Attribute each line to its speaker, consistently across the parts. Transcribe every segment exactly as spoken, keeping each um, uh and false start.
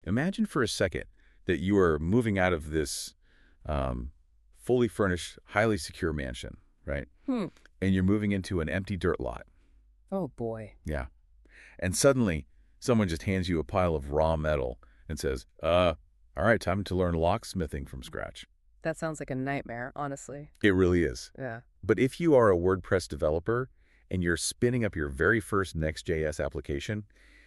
Speaker 1: Imagine for a second that you are moving out of this um, fully furnished, highly secure mansion, right?
Speaker 2: Hmm.
Speaker 1: And you're moving into an empty dirt lot.
Speaker 2: Oh, boy.
Speaker 1: Yeah. And suddenly, someone just hands you a pile of raw metal and says, uh, all right, time to learn locksmithing from scratch.
Speaker 2: That sounds like a nightmare, honestly.
Speaker 1: It really is.
Speaker 2: Yeah.
Speaker 1: But if you are a WordPress developer and you're spinning up your very first Next.js application,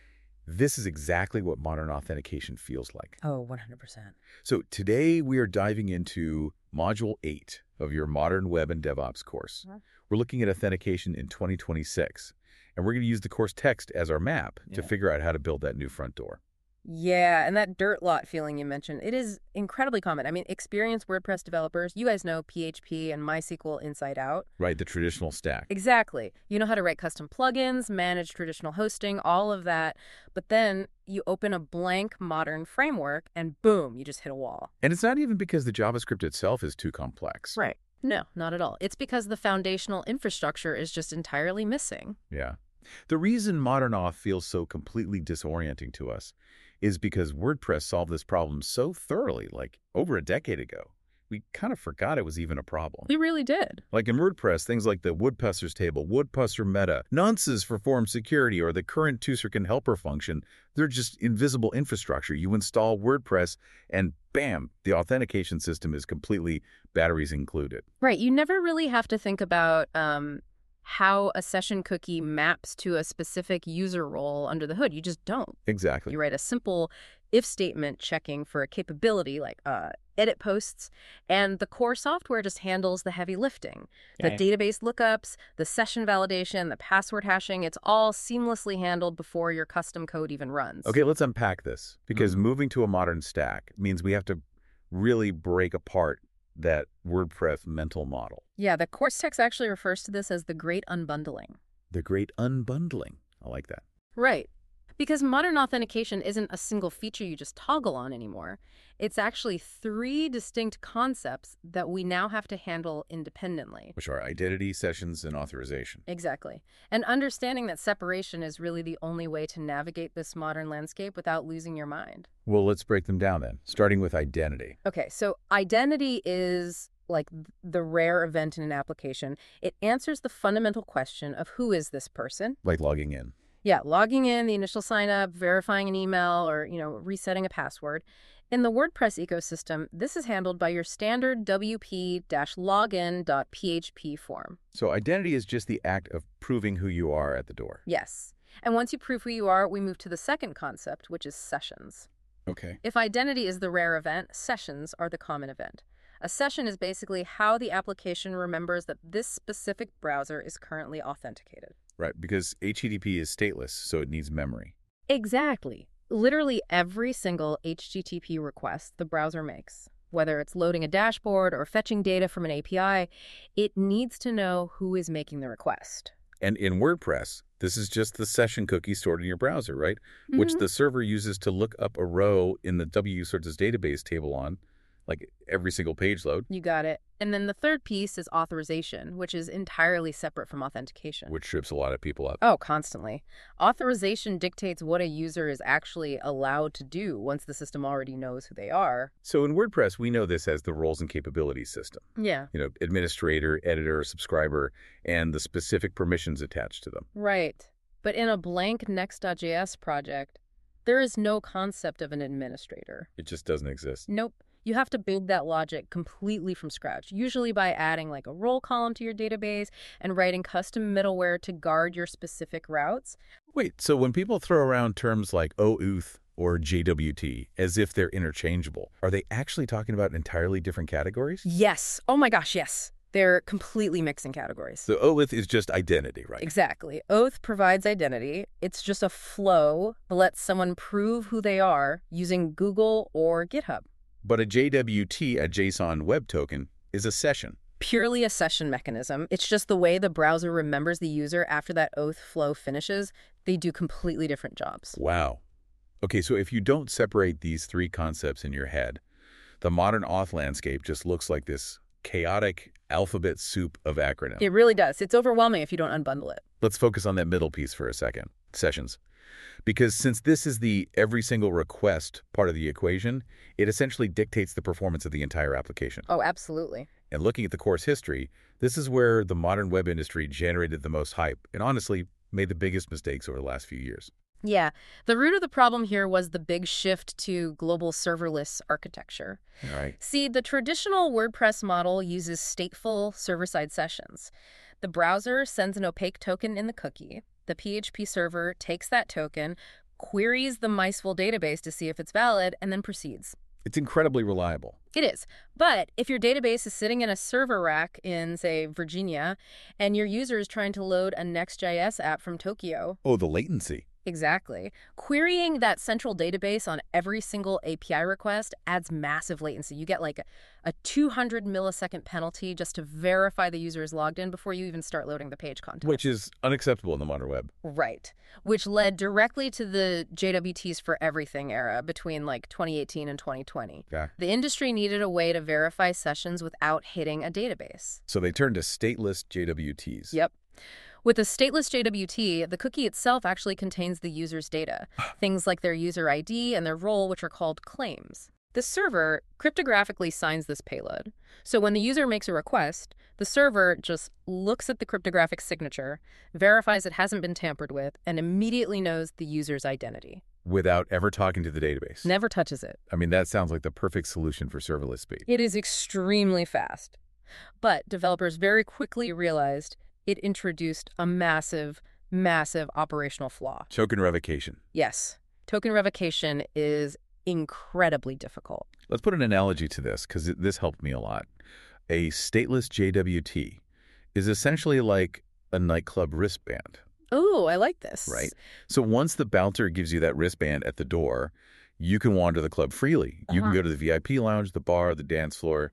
Speaker 1: this is exactly what modern authentication feels like.
Speaker 2: Oh, one hundred percent.
Speaker 1: So today we are diving into Module eight of your Modern Web and DevOps course.
Speaker 2: Uh-huh.
Speaker 1: We're looking at authentication in twenty twenty-six, and we're going to use the course text as our map
Speaker 2: Yeah.
Speaker 1: to figure out how to build that new front door.
Speaker 2: Yeah, and that dirt lot feeling you mentioned, it is incredibly common. I mean, experienced WordPress developers, you guys know P H P and MySQL inside out.
Speaker 1: Right, the traditional stack.
Speaker 2: Exactly. You know how to write custom plugins, manage traditional hosting, all of that. But then you open a blank modern framework and boom, you just hit a wall.
Speaker 1: And it's not even because the JavaScript itself is too complex.
Speaker 2: Right. No, not at all. It's because the foundational infrastructure is just entirely missing.
Speaker 1: Yeah. The reason modern auth feels so completely disorienting to us is because WordPress solved this problem so thoroughly, like over a decade ago. We kind of forgot it was even a problem.
Speaker 2: We really did.
Speaker 1: Like in WordPress, things like the Woodpussers table, Woodpusser meta, nonces for form security, or the current two-second helper function, they're just invisible infrastructure. You install WordPress and bam, the authentication system is completely batteries included.
Speaker 2: Right. You never really have to think about um, how a session cookie maps to a specific user role under the hood. You just don't.
Speaker 1: Exactly.
Speaker 2: You write a simple if statement checking for a capability like uh, edit posts, and the core software just handles the heavy lifting. The
Speaker 1: Yeah.
Speaker 2: database lookups, the session validation, the password hashing, it's all seamlessly handled before your custom code even runs.
Speaker 1: Okay, let's unpack this, because
Speaker 2: Mhm.
Speaker 1: moving to a modern stack means we have to really break apart that WordPress mental model.
Speaker 2: Yeah, the course text actually refers to this as the great unbundling.
Speaker 1: The great unbundling. I like that.
Speaker 2: Right. Because modern authentication isn't a single feature you just toggle on anymore. It's actually three distinct concepts that we now have to handle independently.
Speaker 1: Which are identity, sessions, and authorization.
Speaker 2: Exactly. And understanding that separation is really the only way to navigate this modern landscape without losing your mind.
Speaker 1: Well, let's break them down then, starting with identity.
Speaker 2: Okay, so identity is like the rare event in an application. It answers the fundamental question of who is this person?
Speaker 1: Like logging in.
Speaker 2: Yeah, logging in, the initial sign up, verifying an email, or, you know, resetting a password. In the WordPress ecosystem, this is handled by your standard W P login dot P H P form.
Speaker 1: So identity is just the act of proving who you are at the door.
Speaker 2: Yes. And once you prove who you are, we move to the second concept, which is sessions.
Speaker 1: Okay.
Speaker 2: If identity is the rare event, sessions are the common event. A session is basically how the application remembers that this specific browser is currently authenticated.
Speaker 1: Right, because H T T P is stateless, so it needs memory.
Speaker 2: Exactly. Literally every single H T T P request the browser makes, whether it's loading a dashboard or fetching data from an A P I, it needs to know who is making the request.
Speaker 1: And in WordPress, this is just the session cookie stored in your browser, right? Mm-hmm. Which the server uses to look up a row in the W sources database table on, like every single page load.
Speaker 2: You got it. And then the third piece is authorization, which is entirely separate from authentication.
Speaker 1: Which trips a lot of people up.
Speaker 2: Oh, constantly. Authorization dictates what a user is actually allowed to do once the system already knows who they are.
Speaker 1: So in WordPress, we know this as the roles and capabilities system.
Speaker 2: Yeah.
Speaker 1: You know, administrator, editor, subscriber, and the specific permissions attached to them.
Speaker 2: Right. But in a blank Next.js project, there is no concept of an administrator.
Speaker 1: It just doesn't exist.
Speaker 2: Nope. You have to build that logic completely from scratch, usually by adding like a role column to your database and writing custom middleware to guard your specific routes.
Speaker 1: Wait, so when people throw around terms like OAuth or J W T as if they're interchangeable, are they actually talking about entirely different categories?
Speaker 2: Yes. Oh my gosh, yes. They're completely mixing categories.
Speaker 1: So OAuth is just identity, right?
Speaker 2: Exactly. Oath provides identity. It's just a flow that lets someone prove who they are using Google or GitHub.
Speaker 1: But a J W T, a JSON Web Token, is a session.
Speaker 2: Purely a session mechanism. It's just the way the browser remembers the user after that oath flow finishes. They do completely different jobs.
Speaker 1: Wow. Okay, so if you don't separate these three concepts in your head, the modern auth landscape just looks like this chaotic alphabet soup of acronyms.
Speaker 2: It really does. It's overwhelming if you don't unbundle it.
Speaker 1: Let's focus on that middle piece for a second. Sessions. Because since this is the every single request part of the equation, it essentially dictates the performance of the entire application.
Speaker 2: Oh, absolutely.
Speaker 1: And looking at the course history, this is where the modern web industry generated the most hype and honestly made the biggest mistakes over the last few years.
Speaker 2: Yeah, the root of the problem here was the big shift to global serverless architecture.
Speaker 1: All right.
Speaker 2: See, the traditional WordPress model uses stateful server-side sessions. The browser sends an opaque token in the cookie. The P H P server takes that token, queries the MySQL database to see if it's valid, and then proceeds.
Speaker 1: It's incredibly reliable.
Speaker 2: It is. But if your database is sitting in a server rack in, say, Virginia, and your user is trying to load a Next.js app from Tokyo...
Speaker 1: Oh, the latency.
Speaker 2: Exactly. Querying that central database on every single A P I request adds massive latency. You get like a, a two hundred millisecond penalty just to verify the user is logged in before you even start loading the page content.
Speaker 1: Which is unacceptable in the modern web.
Speaker 2: Right. Which led directly to the J W Ts for everything era between like twenty eighteen and twenty twenty.
Speaker 1: Yeah.
Speaker 2: The industry needed a way to verify sessions without hitting a database.
Speaker 1: So they turned to stateless J W Ts.
Speaker 2: Yep. With a stateless J W T, the cookie itself actually contains the user's data, things like their user I D and their role, which are called claims. The server cryptographically signs this payload. So when the user makes a request, the server just looks at the cryptographic signature, verifies it hasn't been tampered with, and immediately knows the user's identity.
Speaker 1: Without ever talking to the database.
Speaker 2: Never touches it.
Speaker 1: I mean, that sounds like the perfect solution for serverless speed.
Speaker 2: It is extremely fast. But developers very quickly realized it introduced a massive, massive operational flaw.
Speaker 1: Token revocation.
Speaker 2: Yes. Token revocation is incredibly difficult.
Speaker 1: Let's put an analogy to this, because this helped me a lot. A stateless J W T is essentially like a nightclub wristband.
Speaker 2: Oh, I like this.
Speaker 1: Right. So once the bouncer gives you that wristband at the door, you can wander the club freely. You
Speaker 2: Uh-huh.
Speaker 1: can go to the V I P lounge, the bar, the dance floor.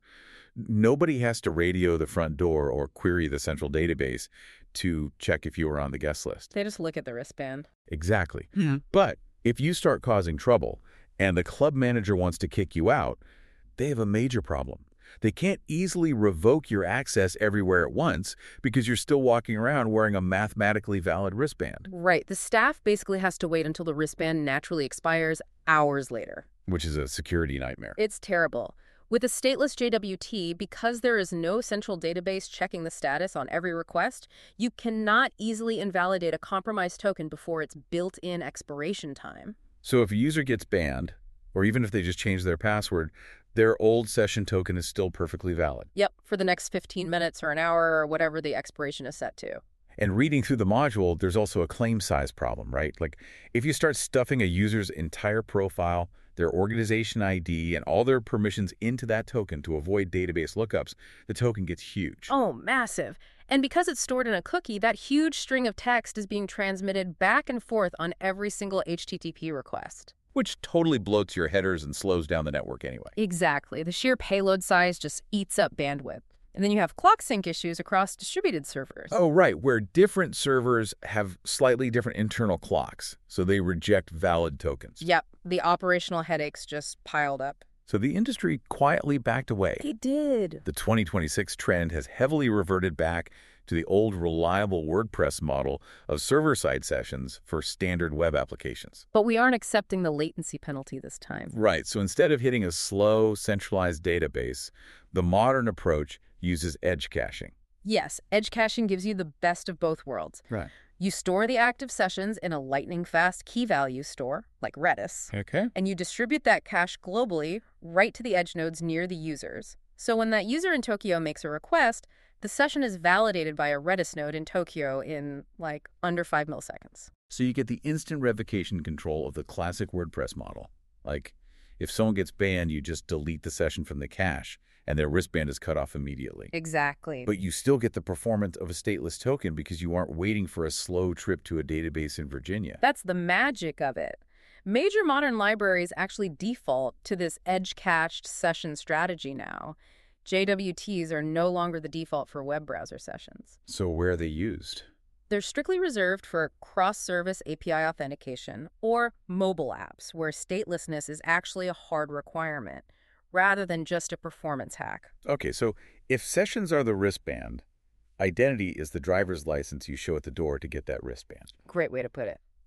Speaker 1: Nobody has to radio the front door or query the central database to check if you were on the guest list.
Speaker 2: They just look at the wristband.
Speaker 1: Exactly.
Speaker 2: Yeah.
Speaker 1: But if you start causing trouble and the club manager wants to kick you out, they have a major problem. They can't easily revoke your access everywhere at once because you're still walking around wearing a mathematically valid wristband.
Speaker 2: Right. The staff basically has to wait until the wristband naturally expires hours later.
Speaker 1: Which is a security nightmare.
Speaker 2: It's terrible. With a stateless J W T, because there is no central database checking the status on every request, you cannot easily invalidate a compromised token before its built-in expiration time.
Speaker 1: So if a user gets banned, or even if they just change their password, their old session token is still perfectly valid.
Speaker 2: Yep, for the next fifteen minutes or an hour or whatever the expiration is set to.
Speaker 1: And reading through the module, there's also a claim size problem, right? Like if you start stuffing a user's entire profile, their organization I D, and all their permissions into that token to avoid database lookups, the token gets huge.
Speaker 2: Oh, massive. And because it's stored in a cookie, that huge string of text is being transmitted back and forth on every single H T T P request.
Speaker 1: Which totally bloats your headers and slows down the network anyway.
Speaker 2: Exactly. The sheer payload size just eats up bandwidth. And then you have clock sync issues across distributed servers.
Speaker 1: Oh, right, where different servers have slightly different internal clocks, so they reject valid tokens.
Speaker 2: Yep, the operational headaches just piled up.
Speaker 1: So the industry quietly backed away.
Speaker 2: It did.
Speaker 1: The twenty twenty-six trend has heavily reverted back to the old reliable WordPress model of server-side sessions for standard web applications.
Speaker 2: But we aren't accepting the latency penalty this time.
Speaker 1: Right, so instead of hitting a slow, centralized database, the modern approach uses edge caching.
Speaker 2: Yes, edge caching gives you the best of both worlds.
Speaker 1: Right.
Speaker 2: You store the active sessions in a lightning-fast key value store, like Redis,
Speaker 1: Okay.
Speaker 2: and you distribute that cache globally right to the edge nodes near the users. So when that user in Tokyo makes a request, the session is validated by a Redis node in Tokyo in, like, under five milliseconds.
Speaker 1: So you get the instant revocation control of the classic WordPress model. Like, if someone gets banned, you just delete the session from the cache, and their wristband is cut off immediately.
Speaker 2: Exactly.
Speaker 1: But you still get the performance of a stateless token because you aren't waiting for a slow trip to a database in Virginia.
Speaker 2: That's the magic of it. Major modern libraries actually default to this edge-cached session strategy now. J W Ts are no longer the default for web browser sessions.
Speaker 1: So where are they used?
Speaker 2: They're strictly reserved for cross-service A P I authentication or mobile apps where statelessness is actually a hard requirement, rather than just a performance hack.
Speaker 1: Okay, so if sessions are the wristband, identity is the driver's license you show at the door to get that wristband.
Speaker 2: Great way to put it.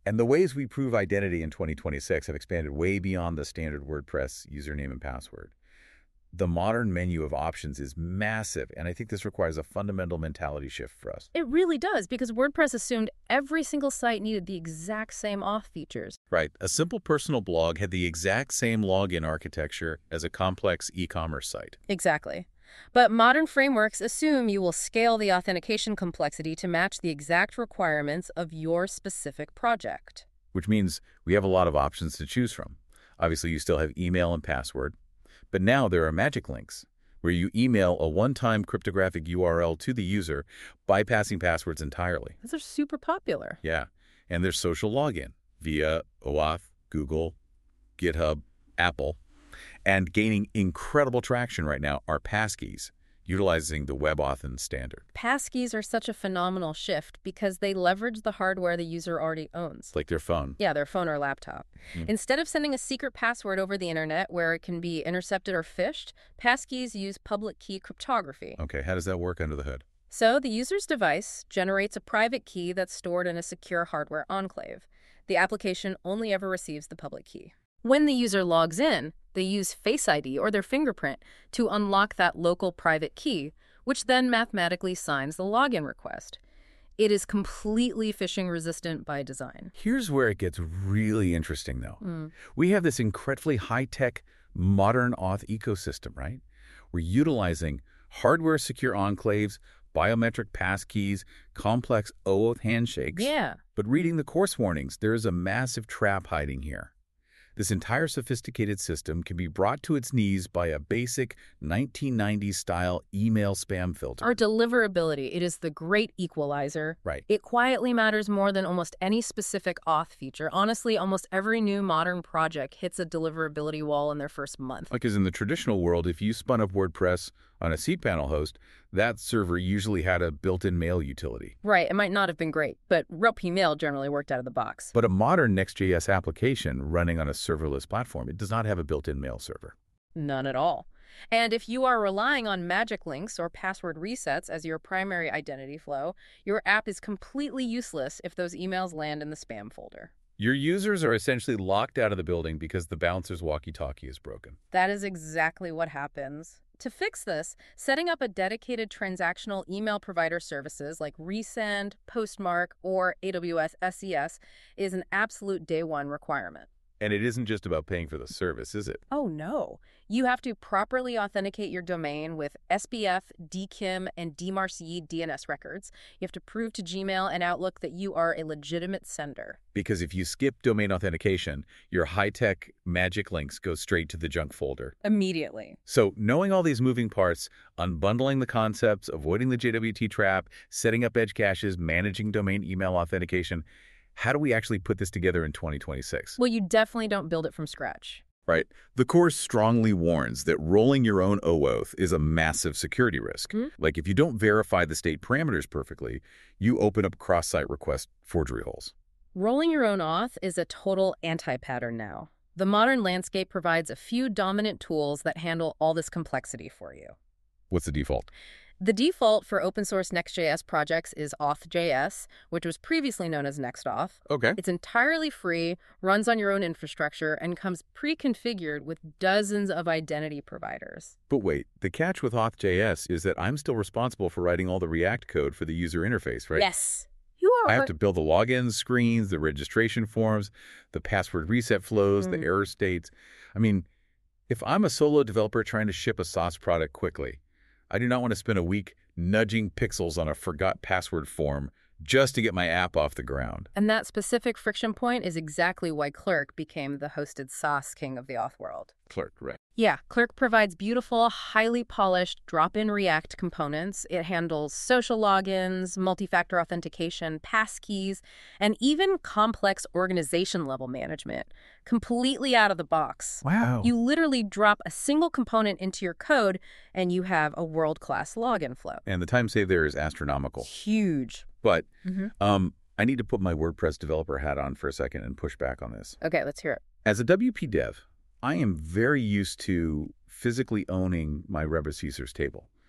Speaker 1: And the ways we prove identity in twenty twenty-six have expanded way beyond the standard WordPress username and password. The modern menu of options is massive, and I think this requires a fundamental mentality shift for us.
Speaker 2: It really does, because WordPress assumed every single site needed the exact same auth features.
Speaker 1: Right. A simple personal blog had the exact same login architecture as a complex e-commerce site.
Speaker 2: Exactly. But modern frameworks assume you will scale the authentication complexity to match the exact requirements of your specific project.
Speaker 1: Which means we have a lot of options to choose from. Obviously, you still have email and password. But now there are magic links, where you email a one-time cryptographic U R L to the user, bypassing passwords entirely.
Speaker 2: Those are super popular.
Speaker 1: Yeah. And there's social login via OAuth, Google, GitHub, Apple. And gaining incredible traction right now are passkeys, utilizing the WebAuthn standard.
Speaker 2: Passkeys are such a phenomenal shift because they leverage the hardware the user already owns.
Speaker 1: Like their phone.
Speaker 2: Yeah, their phone or laptop. Mm. Instead of sending a secret password over the internet where it can be intercepted or phished, passkeys use public key cryptography.
Speaker 1: Okay, how does that work under the hood?
Speaker 2: So the user's device generates a private key that's stored in a secure hardware enclave. The application only ever receives the public key. When the user logs in, they use Face I D or their fingerprint to unlock that local private key, which then mathematically signs the login request. It is completely phishing-resistant by design.
Speaker 1: Here's where it gets really interesting, though.
Speaker 2: Mm.
Speaker 1: We have this incredibly high-tech, modern auth ecosystem, right? We're utilizing hardware-secure enclaves, biometric passkeys, complex OAuth handshakes.
Speaker 2: Yeah.
Speaker 1: But reading the course warnings, there is a massive trap hiding here. This entire sophisticated system can be brought to its knees by a basic nineteen nineties-style email spam filter.
Speaker 2: Our deliverability, it is the great equalizer.
Speaker 1: Right.
Speaker 2: It quietly matters more than almost any specific auth feature. Honestly, almost every new modern project hits a deliverability wall in their first month.
Speaker 1: Because in the traditional world, if you spun up WordPress on a cPanel host, that server usually had a built-in mail utility.
Speaker 2: Right. It might not have been great, but RailsP Mail generally worked out of the box.
Speaker 1: But a modern Next.js application running on a serverless platform, it does not have a built-in mail server.
Speaker 2: None at all. And if you are relying on magic links or password resets as your primary identity flow, your app is completely useless if those emails land in the spam folder.
Speaker 1: Your users are essentially locked out of the building because the bouncer's walkie-talkie is broken.
Speaker 2: That is exactly what happens. To fix this, setting up a dedicated transactional email provider services like Resend, Postmark, or A W S S E S is an absolute day one requirement.
Speaker 1: And it isn't just about paying for the service, is it?
Speaker 2: Oh, no. You have to properly authenticate your domain with S B F, D K I M, and D M A R C D N S records. You have to prove to Gmail and Outlook that you are a legitimate sender.
Speaker 1: Because if you skip domain authentication, your high-tech magic links go straight to the junk folder.
Speaker 2: Immediately.
Speaker 1: So knowing all these moving parts, unbundling the concepts, avoiding the J W T trap, setting up edge caches, managing domain email authentication, how do we actually put this together in twenty twenty-six?
Speaker 2: Well, you definitely don't build it from scratch.
Speaker 1: Right. The course strongly warns that rolling your own OAuth is a massive security risk.
Speaker 2: Mm-hmm.
Speaker 1: Like if you don't verify the state parameters perfectly, you open up cross-site request forgery holes.
Speaker 2: Rolling your own auth is a total anti-pattern now. The modern landscape provides a few dominant tools that handle all this complexity for you.
Speaker 1: What's the default?
Speaker 2: The default for open source Next.js projects is Auth.js, which was previously known as NextAuth.
Speaker 1: Okay.
Speaker 2: It's entirely free, runs on your own infrastructure, and comes pre-configured with dozens of identity providers.
Speaker 1: But wait, the catch with Auth.js is that I'm still responsible for writing all the React code for the user interface, right?
Speaker 2: Yes. You are.
Speaker 1: I have to build the login screens, the registration forms, the password reset flows,
Speaker 2: Mm.
Speaker 1: the error states. I mean, if I'm a solo developer trying to ship a SaaS product quickly, I do not want to spend a week nudging pixels on a forgot password form just to get my app off the ground.
Speaker 2: And that specific friction point is exactly why Clerk became the hosted SaaS king of the auth world.
Speaker 1: Clerk, right.
Speaker 2: Yeah, Clerk provides beautiful, highly polished drop-in React components. It handles social logins, multi-factor authentication, passkeys, and even complex organization-level management, completely out of the box.
Speaker 1: Wow.
Speaker 2: You literally drop a single component into your code, and you have a world-class login flow.
Speaker 1: And the time save there is astronomical.
Speaker 2: Huge.
Speaker 1: But
Speaker 2: Mm-hmm.
Speaker 1: um, I need to put my WordPress developer hat on for a second and push back on this.
Speaker 2: Okay, let's hear it.
Speaker 1: As a W P dev, I am very used to physically owning my Rebus users table.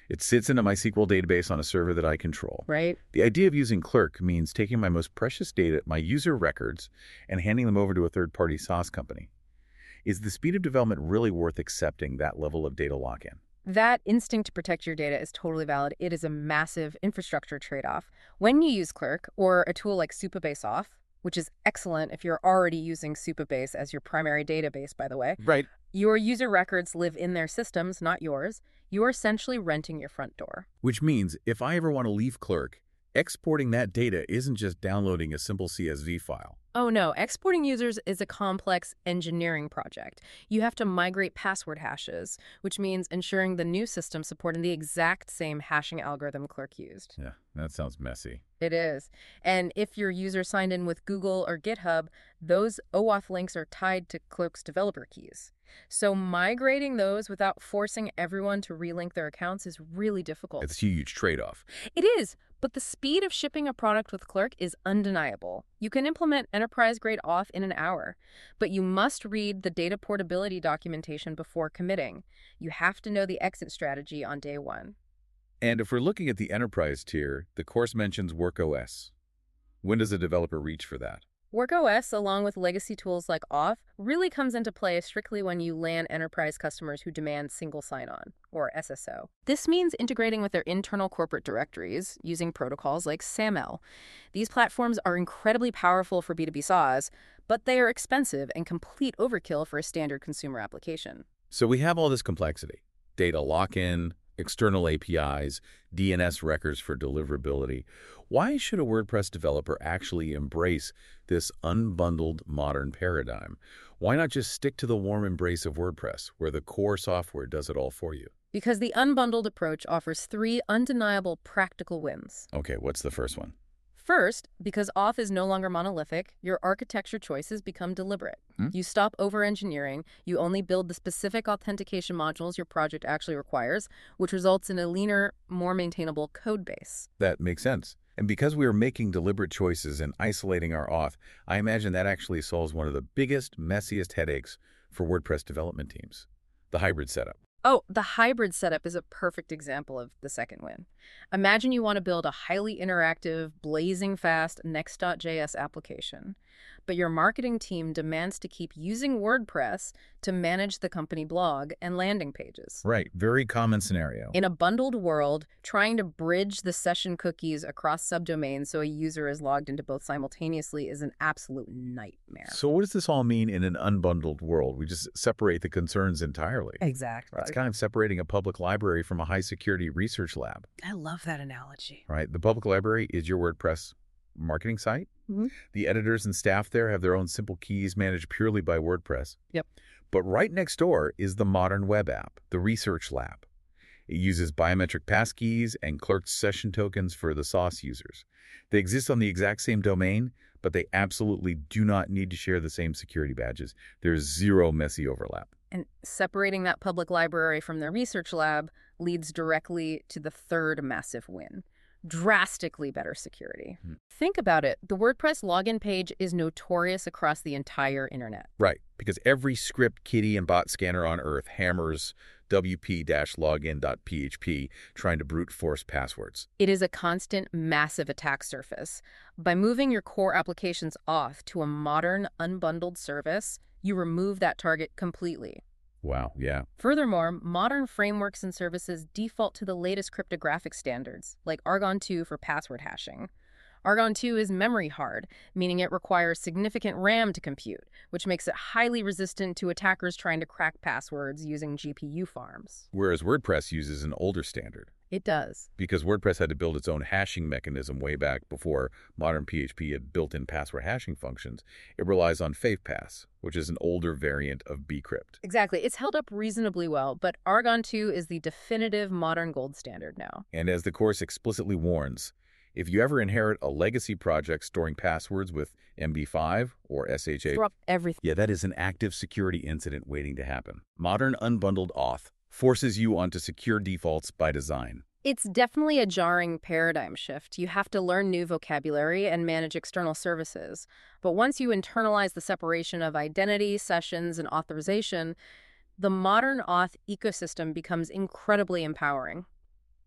Speaker 1: It sits in a MySQL database on a server that I control.
Speaker 2: Right?
Speaker 1: The idea of using Clerk means taking my most precious data, my user records, and handing them over to a third-party SaaS company. Is the speed of development really worth accepting that level of data lock-in?
Speaker 2: That instinct to protect your data is totally valid. It is a massive infrastructure trade-off. When you use Clerk or a tool like Supabase Auth, which is excellent if you're already using Supabase as your primary database, by the way.
Speaker 1: Right.
Speaker 2: Your user records live in their systems, not yours. You are essentially renting your front door.
Speaker 1: Which means if I ever want to leave Clerk, exporting that data isn't just downloading a simple C S V file.
Speaker 2: Oh no, exporting users is a complex engineering project. You have to migrate password hashes, which means ensuring the new system supporting the exact same hashing algorithm Clerk used.
Speaker 1: Yeah, that sounds messy.
Speaker 2: It is. And if your user signed in with Google or GitHub, those OAuth links are tied to Clerk's developer keys. So migrating those without forcing everyone to relink their accounts is really difficult.
Speaker 1: It's a huge trade-off.
Speaker 2: It is, but the speed of shipping a product with Clerk is undeniable. You can implement enterprise-grade auth in an hour, but you must read the data portability documentation before committing. You have to know the exit strategy on day one.
Speaker 1: And if we're looking at the enterprise tier, the course mentions WorkOS. When does a developer reach for that?
Speaker 2: WorkOS, along with legacy tools like Auth, really comes into play strictly when you land enterprise customers who demand single sign-on, or S S O. This means integrating with their internal corporate directories using protocols like SAML. These platforms are incredibly powerful for B two B SaaS, but they are expensive and complete overkill for a standard consumer application.
Speaker 1: So we have all this complexity. Data lock-in, external A P Is, D N S records for deliverability. Why should a WordPress developer actually embrace this unbundled modern paradigm? Why not just stick to the warm embrace of WordPress, where the core software does it all for you?
Speaker 2: Because the unbundled approach offers three undeniable practical wins.
Speaker 1: Okay, what's the first one?
Speaker 2: First, because Auth is no longer monolithic, your architecture choices become deliberate.
Speaker 1: Hmm?
Speaker 2: You stop over-engineering, you only build the specific authentication modules your project actually requires, which results in a leaner, more maintainable code base.
Speaker 1: That makes sense. And because we are making deliberate choices and isolating our auth, I imagine that actually solves one of the biggest, messiest headaches for WordPress development teams, the hybrid setup.
Speaker 2: Oh, the hybrid setup is a perfect example of the second win. Imagine you want to build a highly interactive, blazing fast Next.js application, but your marketing team demands to keep using WordPress to manage the company blog and landing pages.
Speaker 1: Right, very common scenario.
Speaker 2: In a bundled world, trying to bridge the session cookies across subdomains so a user is logged into both simultaneously is an absolute nightmare.
Speaker 1: So what does this all mean in an unbundled world? We just separate the concerns entirely.
Speaker 2: Exactly.
Speaker 1: It's kind of separating a public library from a high-security research lab.
Speaker 2: I love that analogy.
Speaker 1: Right, the public library is your WordPress marketing site.
Speaker 2: Mm-hmm.
Speaker 1: The editors and staff there have their own simple keys managed purely by WordPress.
Speaker 2: Yep.
Speaker 1: But right next door is the modern web app, the Research Lab. It uses biometric passkeys and Clerk's session tokens for the SaaS users. They exist on the exact same domain, but they absolutely do not need to share the same security badges. There's zero messy overlap.
Speaker 2: And separating that public library from the research lab leads directly to the third massive win. Drastically better security. Hmm. Think about it. The WordPress login page is notorious across the entire internet.
Speaker 1: Right, because every script, kiddie, and bot scanner on Earth hammers W P login dot P H P trying to brute force passwords.
Speaker 2: It is a constant, massive attack surface. By moving your core applications off to a modern, unbundled service, you remove that target completely.
Speaker 1: Wow, yeah.
Speaker 2: Furthermore, modern frameworks and services default to the latest cryptographic standards, like Argon two for password hashing. Argon two is memory hard, meaning it requires significant RAM to compute, which makes it highly resistant to attackers trying to crack passwords using G P U farms.
Speaker 1: Whereas WordPress uses an older standard.
Speaker 2: It does.
Speaker 1: Because WordPress had to build its own hashing mechanism way back before modern P H P had built-in password hashing functions. It relies on FavePass, which is an older variant of bcrypt.
Speaker 2: Exactly. It's held up reasonably well, but Argon two is the definitive modern gold standard now.
Speaker 1: And as the course explicitly warns, if you ever inherit a legacy project storing passwords with M D five or S H A,
Speaker 2: Throw up everything.
Speaker 1: Yeah, that is an active security incident waiting to happen. Modern unbundled auth forces you onto secure defaults by design.
Speaker 2: It's definitely a jarring paradigm shift. You have to learn new vocabulary and manage external services. But once you internalize the separation of identity, sessions, and authorization, the modern auth ecosystem becomes incredibly empowering.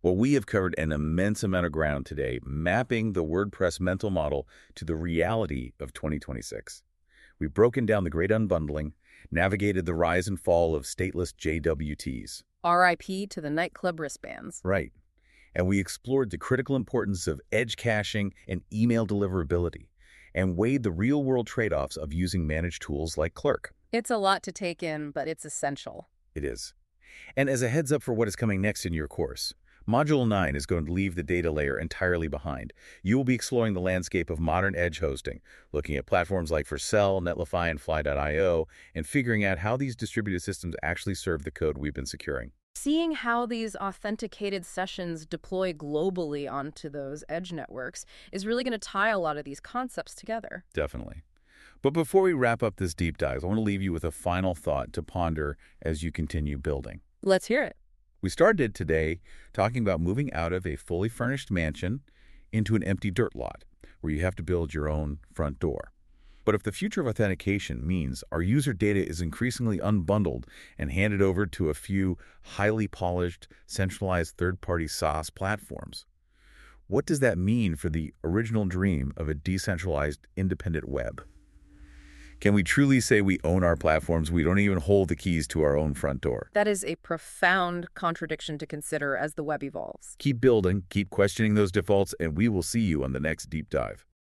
Speaker 1: Well, we have covered an immense amount of ground today, mapping the WordPress mental model to the reality of twenty twenty-six. We've broken down the great unbundling, navigated the rise and fall of stateless J W Ts.
Speaker 2: R I P to the nightclub wristbands.
Speaker 1: Right. And we explored the critical importance of edge caching and email deliverability, and weighed the real-world trade-offs of using managed tools like Clerk.
Speaker 2: It's a lot to take in, but it's essential.
Speaker 1: It is. And as a heads up for what is coming next in your course, Module nine is going to leave the data layer entirely behind. You will be exploring the landscape of modern edge hosting, looking at platforms like Vercel, Netlify, and Fly dot i o, and figuring out how these distributed systems actually serve the code we've been securing.
Speaker 2: Seeing how these authenticated sessions deploy globally onto those edge networks is really going to tie a lot of these concepts together.
Speaker 1: Definitely. But before we wrap up this deep dive, I want to leave you with a final thought to ponder as you continue building.
Speaker 2: Let's hear it.
Speaker 1: We started today talking about moving out of a fully furnished mansion into an empty dirt lot where you have to build your own front door. But if the future of authentication means our user data is increasingly unbundled and handed over to a few highly polished, centralized third-party SaaS platforms, what does that mean for the original dream of a decentralized, independent web? Can we truly say we own our platforms? We don't even hold the keys to our own front door.
Speaker 2: That is a profound contradiction to consider as the web evolves.
Speaker 1: Keep building, keep questioning those defaults, and we will see you on the next deep dive.